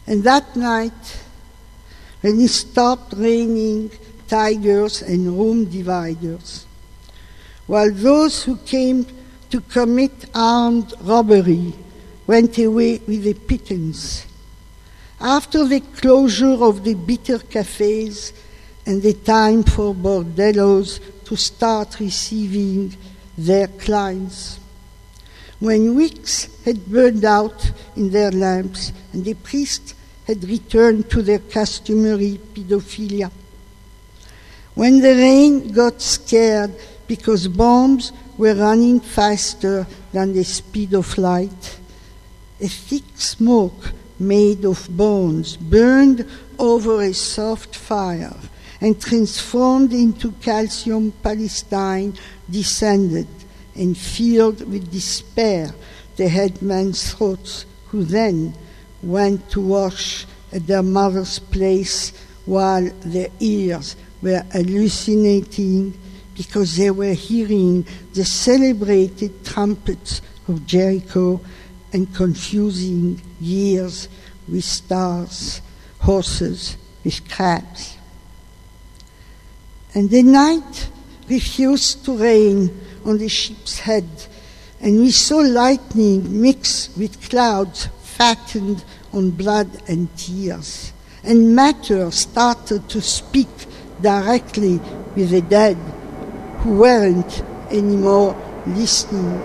And that night, when it stopped raining tigers and room dividers, while those who came to commit armed robbery went away with a pittance, after the closure of the bitter cafes and the time for bordellos to start receiving their clients, when wicks had burned out in their lamps and the priests had returned to their customary pedophilia, when the rain got scared because bombs were running faster than the speed of light, a thick smoke made of bones burned over a soft fire and transformed into calcium Palestine descended and filled with despair the headman's throats, who then went to wash at their mother's place while their ears were hallucinating because they were hearing the celebrated trumpets of Jericho and confusing years with stars, horses with crabs. And the night refused to rain on the ship's head, and we saw lightning mixed with clouds fattened on blood and tears, and matter started to speak directly with the dead who weren't anymore listening.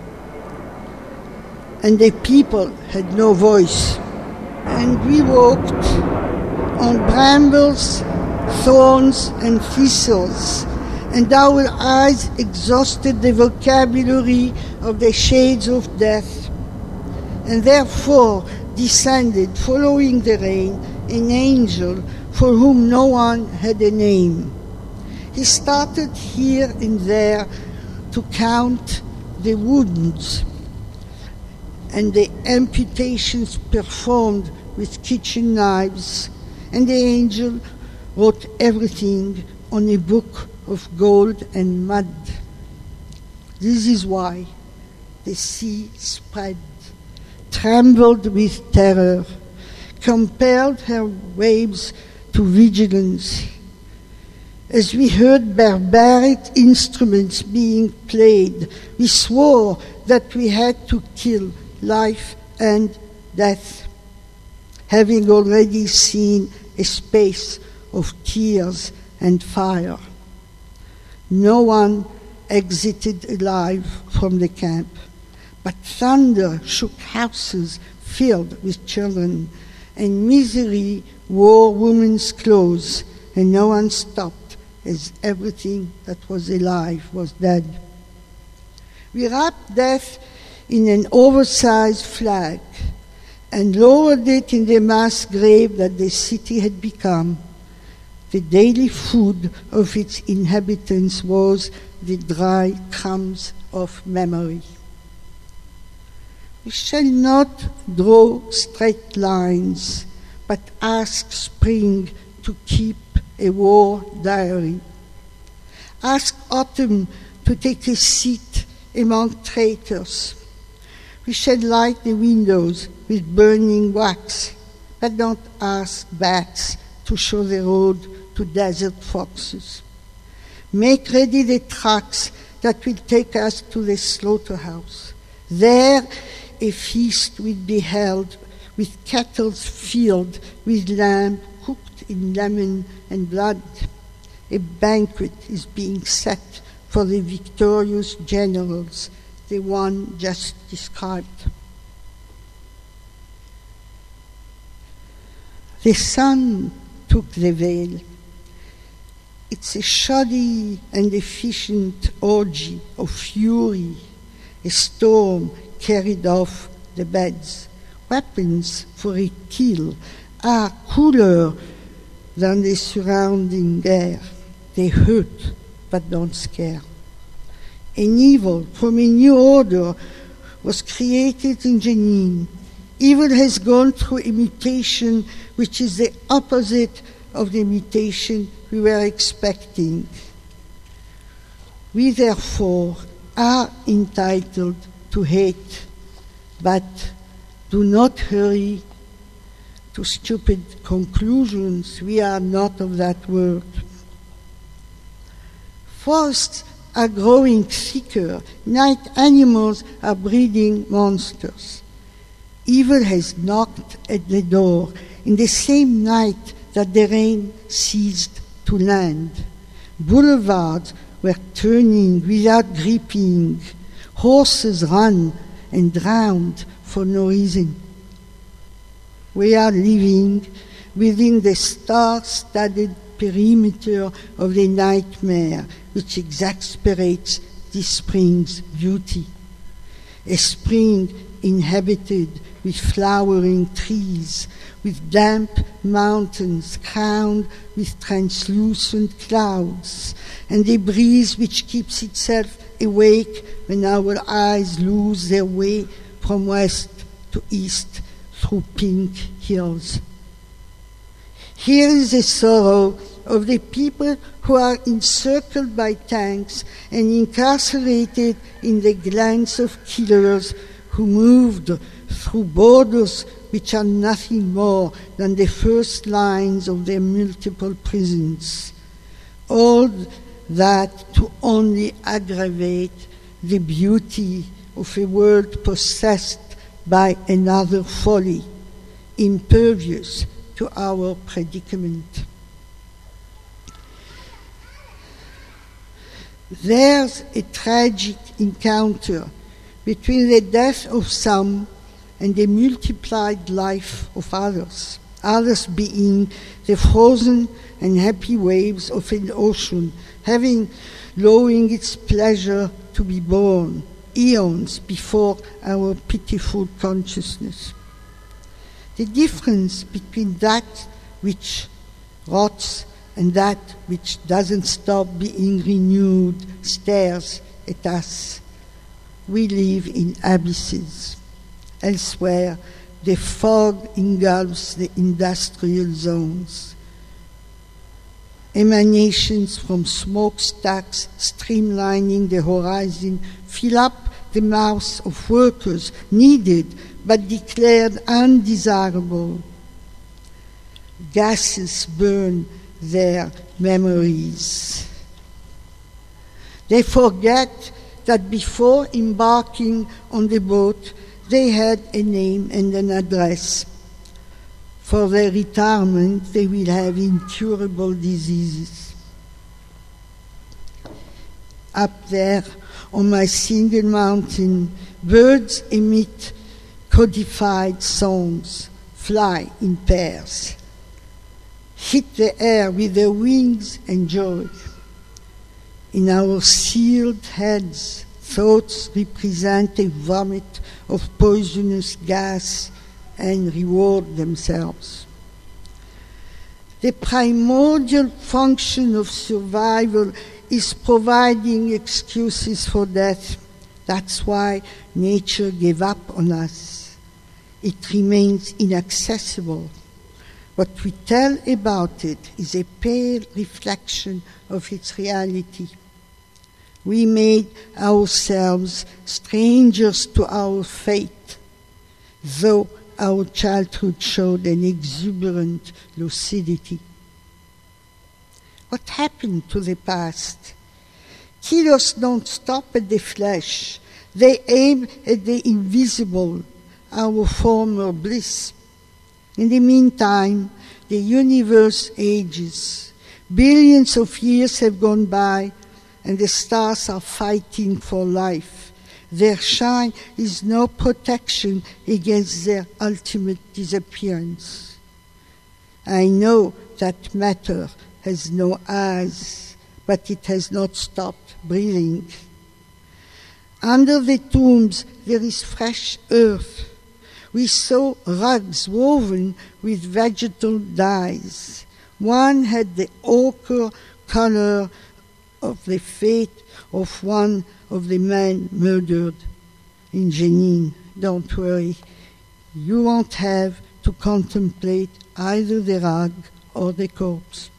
And the people had no voice, and we walked on brambles, thorns, and thistles, and our eyes exhausted the vocabulary of the shades of death, and therefore descended, following the rain, an angel for whom no one had a name. He started here and there to count the wounds and the amputations performed with kitchen knives, and the angel wrote everything on a book of gold and mud. This is why the sea spread, trembled with terror, compelled her waves to vigilance. As we heard barbaric instruments being played, we swore that we had to kill life and death, having already seen a space of tears and fire. No one exited alive from the camp, but thunder shook houses filled with children, and misery wore women's clothes, and no one stopped, as everything that was alive was dead. We wrapped death in an oversized flag and lowered it in the mass grave that the city had become. The daily food of its inhabitants was the dry crumbs of memory. We shall not draw straight lines, but ask spring to keep a war diary. Ask autumn to take a seat among traitors. We shall light the windows with burning wax, but don't ask bats to show the road to desert foxes. Make ready the trucks that will take us to the slaughterhouse. There a feast will be held with kettles filled with lamb cooked in lemon and blood. A banquet is being set for the victorious generals, the one just described. The sun took the veil. It's a shoddy and efficient orgy of fury. A storm carried off the beds. Weapons for a kill are cooler than the surrounding air. They hurt but don't scare. An evil from a new order was created in Jenin. Evil has gone through a mutation which is the opposite of the mutation we were expecting. We therefore are entitled to hate, but do not hurry to stupid conclusions. We are not of that world. Forests are growing thicker. Night animals are breeding monsters. Evil has knocked at the door in the same night that the rain ceased to land. Boulevards were turning without gripping. Horses run and drowned for no reason. We are living within the star-studded perimeter of the nightmare which exasperates this spring's beauty. A spring inhabited with flowering trees, with damp mountains crowned with translucent clouds, and a breeze which keeps itself awake when our eyes lose their way from west to east through pink hills. Here is the sorrow of the people who are encircled by tanks and incarcerated in the glens of killers who moved through borders which are nothing more than the first lines of their multiple prisons. All that to only aggravate the beauty of a world possessed by another folly, impervious to our predicament. There's a tragic encounter between the death of some and the multiplied life of others, others being the frozen and happy waves of an ocean, having lowing its pleasure to be born, eons before our pitiful consciousness. The difference between that which rots and that which doesn't stop being renewed stares at us. We live in abysses. Elsewhere, the fog engulfs the industrial zones. Emanations from smokestacks streamlining the horizon fill up the mouths of workers needed but declared undesirable. Gases burn their memories. They forget that before embarking on the boat, they had a name and an address. For their retirement, they will have incurable diseases. Up there on my single mountain, birds emit codified songs, fly in pairs, hit the air with their wings and joy. In our sealed heads, thoughts represent a vomit of poisonous gas and reward themselves. The primordial function of survival is providing excuses for death. That's why nature gave up on us. It remains inaccessible. What we tell about it is a pale reflection of its reality. We made ourselves strangers to our fate, though our childhood showed an exuberant lucidity. What happened to the past? Killers don't stop at the flesh. They aim at the invisible, our former bliss. In the meantime, the universe ages. Billions of years have gone by, and the stars are fighting for life. Their shine is no protection against their ultimate disappearance. I know that matter has no eyes, but it has not stopped breathing. Under the tombs there is fresh earth. We saw rugs woven with vegetal dyes. One had the ochre color of the fate of one of the men murdered in Jenin. Don't worry, you won't have to contemplate either the rug or the corpse.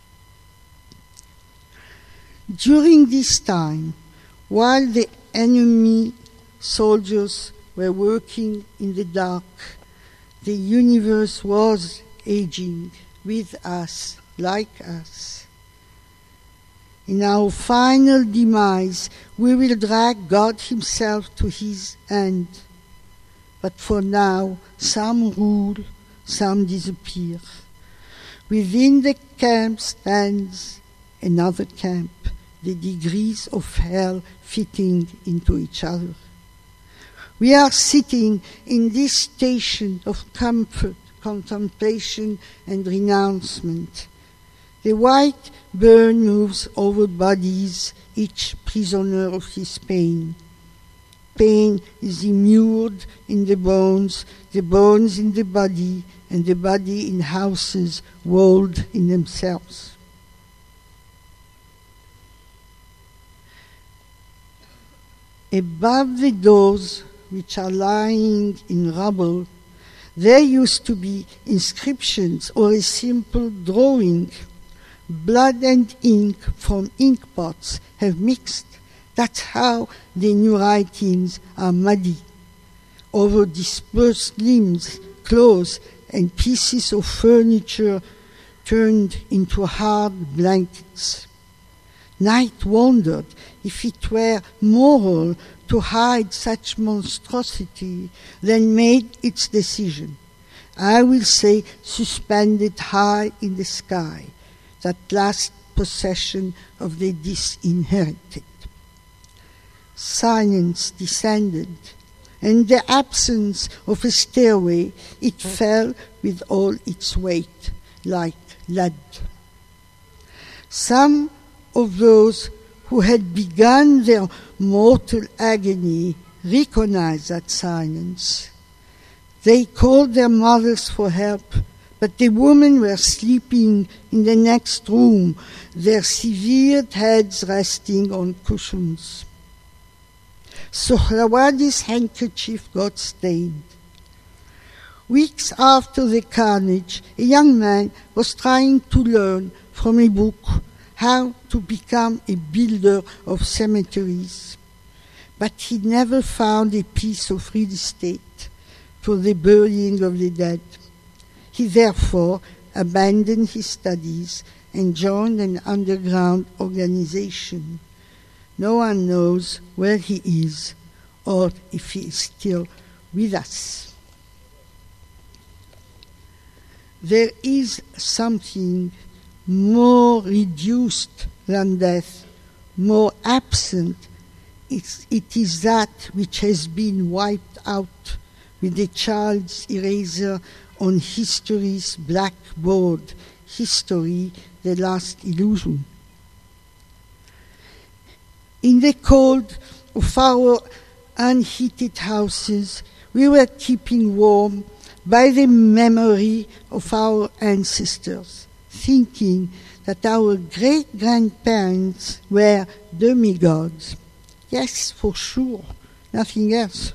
During this time, while the enemy soldiers were working in the dark, The universe was aging with us, like us. In our final demise, we will drag God himself to his end. But for now, some rule, some disappear. Within the camp stands another camp, the degrees of hell fitting into each other. We are sitting in this station of comfort, contemplation, and renouncement. The white burn moves over bodies, each prisoner of his pain. Pain is immured in the bones in the body, and the body in houses walled in themselves. Above the doors, which are lying in rubble, there used to be inscriptions or a simple drawing. Blood and ink from ink pots have mixed. That's how the new writings are muddy. Over dispersed limbs, clothes, and pieces of furniture turned into hard blankets. Night wondered if it were moral to hide such monstrosity, then made its decision. I will say suspended high in the sky, that last possession of the disinherited. Silence descended, and the absence of a stairway, it fell with all its weight, like lead. Some of those who had begun their mortal agony recognized that silence. They called their mothers for help, but the women were sleeping in the next room, their severed heads resting on cushions. Sohrawadi's handkerchief got stained. Weeks after the carnage, a young man was trying to learn from a book how to become a builder of cemeteries. But he never found a piece of real estate for the burying of the dead. He therefore abandoned his studies and joined an underground organization. No one knows where he is or if he is still with us. There is something more reduced than death, more absent. It is that which has been wiped out with the child's eraser on history's blackboard. History, the last illusion. In the cold of our unheated houses, we were keeping warm by the memory of our ancestors, thinking that our great-grandparents were demigods. Yes, for sure, nothing else.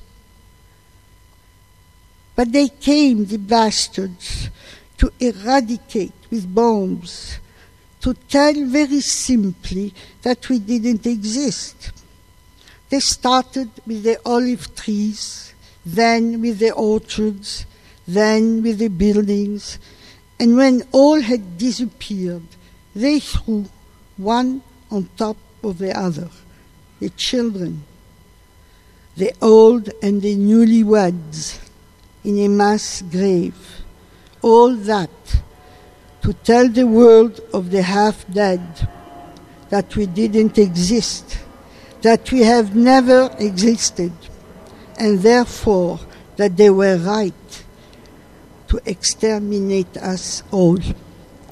But they came, the bastards, to eradicate with bombs, to tell very simply that we didn't exist. They started with the olive trees, then with the orchards, then with the buildings, and when all had disappeared, they threw one on top of the other, the children, the old and the newlyweds, in a mass grave. All that to tell the world of the half-dead that we didn't exist, that we have never existed, and therefore that they were right to exterminate us all.